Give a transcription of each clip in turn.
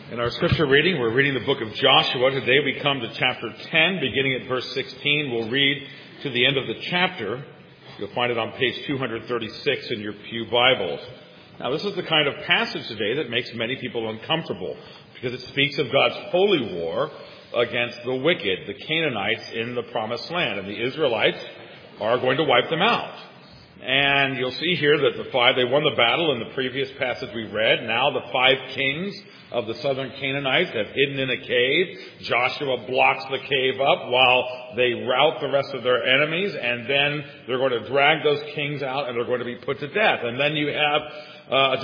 In our scripture reading, we're reading the book of Joshua. Today we come to chapter 10, beginning at verse 16. We'll read to the end of the chapter. You'll find it on page 236 in your pew Bibles. Now, this is the kind of passage today that makes many people uncomfortable because it speaks of God's holy war against the wicked, the Canaanites in the promised land. And the Israelites are going to wipe them out. And you'll see here that they won the battle in the previous passage we read. Now the 5 kings of the southern Canaanites have hidden in a cave. Joshua blocks the cave up while they rout the rest of their enemies, and then they're going to drag those kings out and they're going to be put to death. And then you have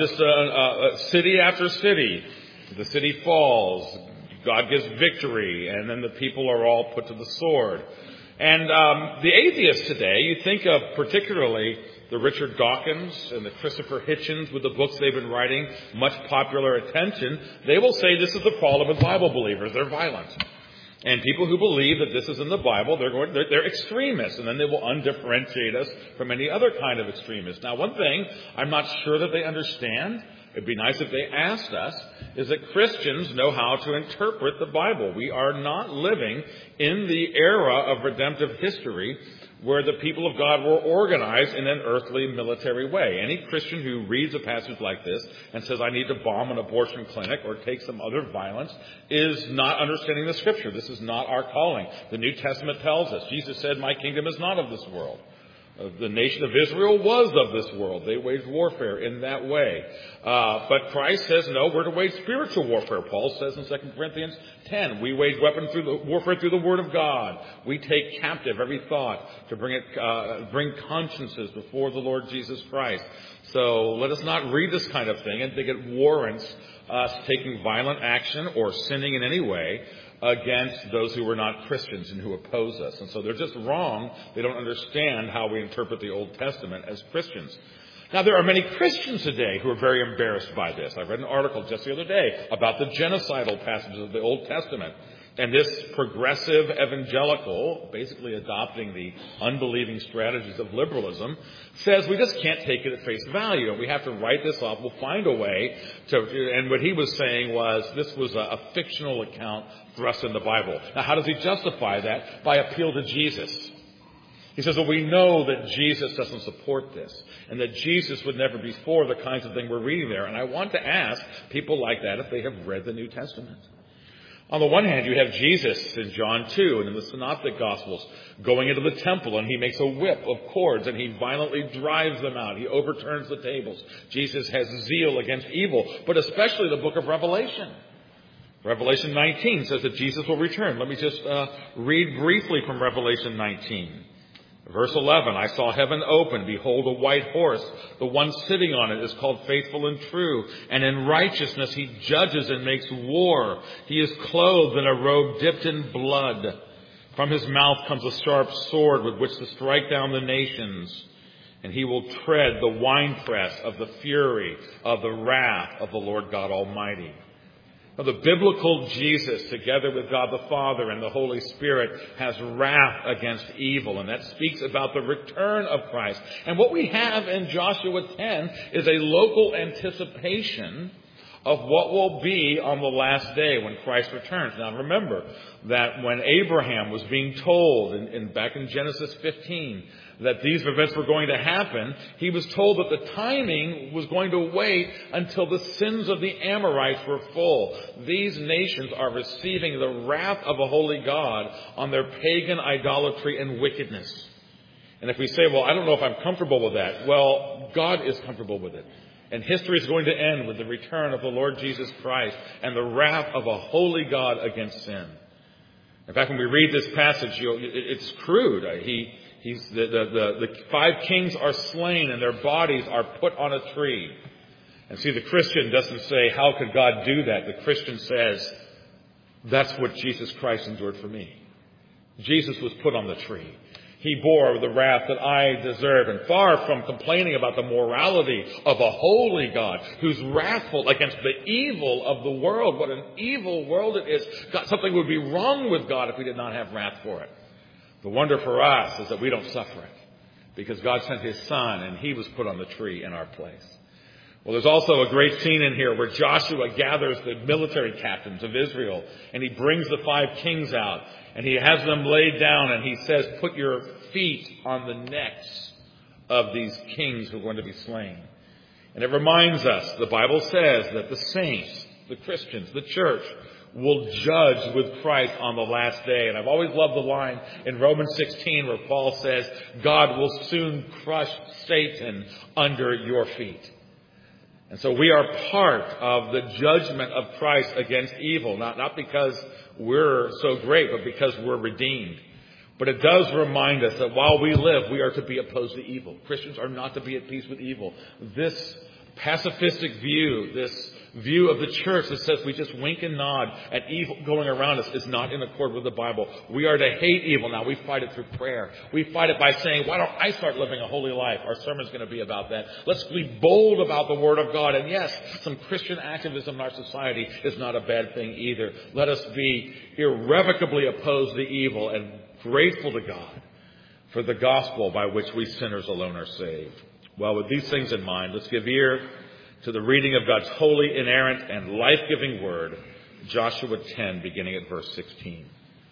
city after city. The city falls. God gives victory, and then the people are all put to the sword. And the atheists today, you think of particularly the Richard Dawkins and the Christopher Hitchens with the books they've been writing, much popular attention. They will say this is the problem with Bible believers. They're violent. And people who believe that this is in the Bible, they're extremists, and then they will undifferentiate us from any other kind of extremist. Now, one thing I'm not sure that they understand, it'd be nice if they asked us, is that Christians know how to interpret the Bible. We are not living in the era of redemptive history where the people of God were organized in an earthly military way. Any Christian who reads a passage like this and says, I need to bomb an abortion clinic or take some other violence, is not understanding the Scripture. This is not our calling. The New Testament tells us. Jesus said, my kingdom is not of this world. The nation of Israel was of this world. They waged warfare in that way. But Christ says, no, we're to wage spiritual warfare. Paul says in 2 Corinthians 10, we wage warfare through the Word of God. We take captive every thought to bring consciences before the Lord Jesus Christ. So let us not read this kind of thing and think it warrants us taking violent action or sinning in any way against those who are not Christians and who oppose us. And so they're just wrong. They don't understand how we interpret the Old Testament as Christians. Now, there are many Christians today who are very embarrassed by this. I read an article just the other day about the genocidal passages of the Old Testament. And this progressive evangelical, basically adopting the unbelieving strategies of liberalism, says we just can't take it at face value. And we have to write this off. We'll find a way to, and what he was saying was this was a fictional account thrust in the Bible. Now, how does he justify that? By appeal to Jesus. He says, well, we know that Jesus doesn't support this and that Jesus would never be for the kinds of thing we're reading there. And I want to ask people like that if they have read the New Testament. On the one hand, you have Jesus in John 2 and in the Synoptic Gospels going into the temple, and he makes a whip of cords and he violently drives them out. He overturns the tables. Jesus has zeal against evil, but especially the book of Revelation. Revelation 19 says that Jesus will return. Let me just read briefly from Revelation 19. Verse 11, I saw heaven open. Behold, a white horse. The one sitting on it is called Faithful and True. And in righteousness he judges and makes war. He is clothed in a robe dipped in blood. From his mouth comes a sharp sword with which to strike down the nations. And he will tread the winepress of the fury of the wrath of the Lord God Almighty. Now, the biblical Jesus, together with God the Father and the Holy Spirit, has wrath against evil, and that speaks about the return of Christ. And what we have in Joshua 10 is a local anticipation of what will be on the last day when Christ returns. Now, remember that when Abraham was being told back in Genesis 15 that these events were going to happen, he was told that the timing was going to wait until the sins of the Amorites were full. These nations are receiving the wrath of a holy God on their pagan idolatry and wickedness. And if we say, well, I don't know if I'm comfortable with that, well, God is comfortable with it. And history is going to end with the return of the Lord Jesus Christ and the wrath of a holy God against sin. In fact, when we read this passage, it's crude. The 5 kings are slain and their bodies are put on a tree. And see, the Christian doesn't say, how could God do that? The Christian says, that's what Jesus Christ endured for me. Jesus was put on the tree. He bore the wrath that I deserve. And far from complaining about the morality of a holy God who's wrathful against the evil of the world, what an evil world it is. Something would be wrong with God if we did not have wrath for it. The wonder for us is that we don't suffer it because God sent his Son and he was put on the tree in our place. Well, there's also a great scene in here where Joshua gathers the military captains of Israel, and he brings the 5 kings out, and he has them laid down, and he says, put your feet on the necks of these kings who are going to be slain. And it reminds us, the Bible says, that the saints, the Christians, the church, will judge with Christ on the last day. And I've always loved the line in Romans 16 where Paul says, God will soon crush Satan under your feet. And so we are part of the judgment of Christ against evil, not because we're so great, but because we're redeemed. But it does remind us that while we live, we are to be opposed to evil. Christians are not to be at peace with evil. This pacifistic view, this view of the church that says we just wink and nod at evil going around us is not in accord with the Bible. We are to hate evil. Now, we fight it through prayer. We fight it by saying, why don't I start living a holy life? Our sermon's going to be about that. Let's be bold about the Word of God. And yes, some Christian activism in our society is not a bad thing either. Let us be irrevocably opposed to evil and grateful to God for the gospel by which we sinners alone are saved. Well, with these things in mind, let's give ear to the reading of God's holy, inerrant, and life-giving word, Joshua 10, beginning at verse 16.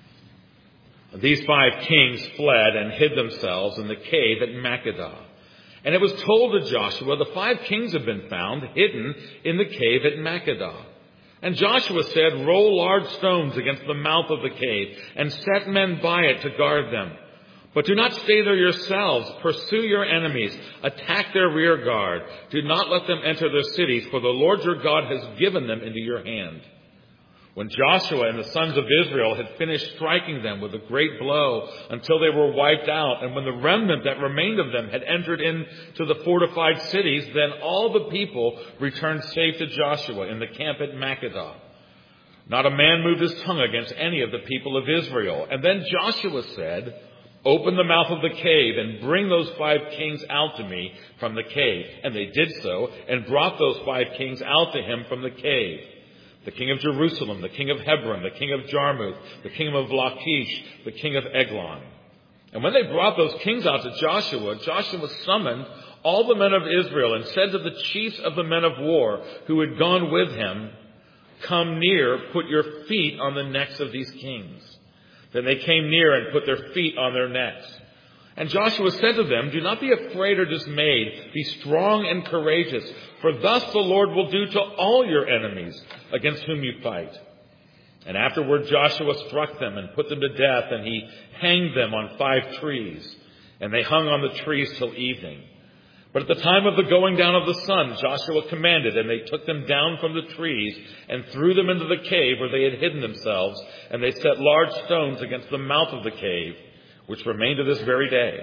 These 5 kings fled and hid themselves in the cave at Makkedah. And it was told to Joshua, the 5 kings have been found hidden in the cave at Makkedah. And Joshua said, roll large stones against the mouth of the cave and set men by it to guard them. But do not stay there yourselves. Pursue your enemies. Attack their rear guard. Do not let them enter their cities, for the Lord your God has given them into your hand. When Joshua and the sons of Israel had finished striking them with a great blow until they were wiped out, and when the remnant that remained of them had entered into the fortified cities, then all the people returned safe to Joshua in the camp at Makkedah. Not a man moved his tongue against any of the people of Israel. And then Joshua said, open the mouth of the cave and bring those 5 kings out to me from the cave. And they did so and brought those 5 kings out to him from the cave. The king of Jerusalem, the king of Hebron, the king of Jarmuth, the king of Lachish, the king of Eglon. And when they brought those kings out to Joshua, Joshua summoned all the men of Israel and said to the chiefs of the men of war who had gone with him, come near, put your feet on the necks of these kings. Then they came near and put their feet on their necks. And Joshua said to them, do not be afraid or dismayed. Be strong and courageous, for thus the Lord will do to all your enemies against whom you fight. And afterward Joshua struck them and put them to death, and he hanged them on 5 trees. And they hung on the trees till evening. But at the time of the going down of the sun, Joshua commanded, and they took them down from the trees and threw them into the cave where they had hidden themselves. And they set large stones against the mouth of the cave, which remain to this very day.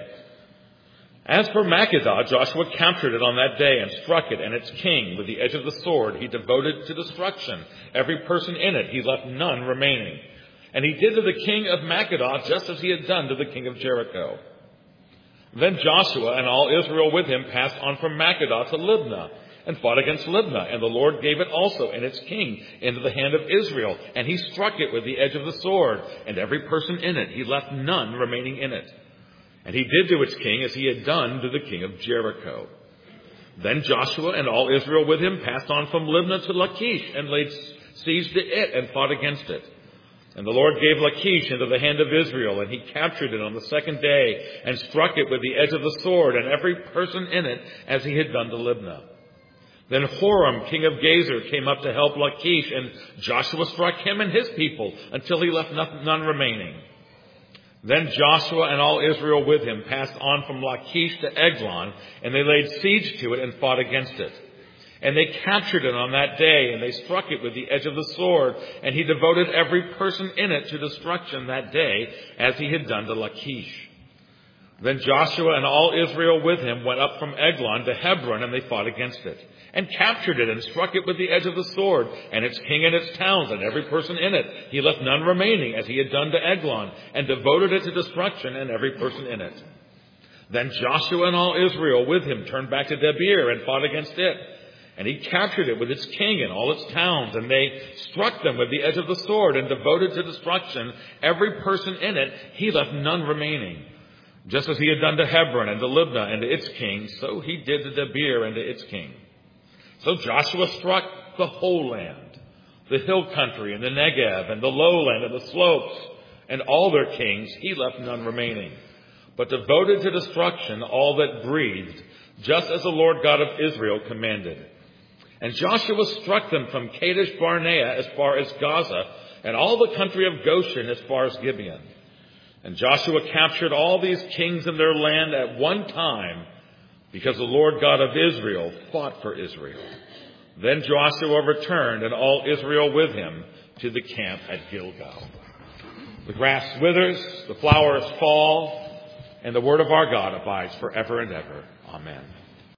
As for Makkedah, Joshua captured it on that day and struck it and its king with the edge of the sword. He devoted to destruction every person in it. He left none remaining. And he did to the king of Makkedah just as he had done to the king of Jericho. Then Joshua and all Israel with him passed on from Makkedah to Libnah and fought against Libnah. And the Lord gave it also and its king into the hand of Israel. And he struck it with the edge of the sword, and every person in it. He left none remaining in it. And he did to its king as he had done to the king of Jericho. Then Joshua and all Israel with him passed on from Libnah to Lachish and laid siege to it and fought against it. And the Lord gave Lachish into the hand of Israel, and he captured it on the 2nd day and struck it with the edge of the sword and every person in it as he had done to Libnah. Then Horam, king of Gezer, came up to help Lachish, and Joshua struck him and his people until he left none remaining. Then Joshua and all Israel with him passed on from Lachish to Eglon, and they laid siege to it and fought against it. And they captured it on that day, and they struck it with the edge of the sword, and he devoted every person in it to destruction that day, as he had done to Lachish. Then Joshua and all Israel with him went up from Eglon to Hebron, and they fought against it, and captured it, and struck it with the edge of the sword, and its king and its towns, and every person in it. He left none remaining, as he had done to Eglon, and devoted it to destruction, and every person in it. Then Joshua and all Israel with him turned back to Debir, and fought against it. And he captured it with its king and all its towns, and they struck them with the edge of the sword and devoted to destruction every person in it. He left none remaining. Just as he had done to Hebron and to Libnah and to its king, so he did to Debir and to its king. So Joshua struck the whole land, the hill country and the Negev and the lowland and the slopes, and all their kings. He left none remaining, but devoted to destruction all that breathed, just as the Lord God of Israel commanded. And Joshua struck them from Kadesh Barnea as far as Gaza, and all the country of Goshen as far as Gibeon. And Joshua captured all these kings in their land at one time, because the Lord God of Israel fought for Israel. Then Joshua returned, and all Israel with him, to the camp at Gilgal. The grass withers, the flowers fall, and the word of our God abides forever and ever. Amen.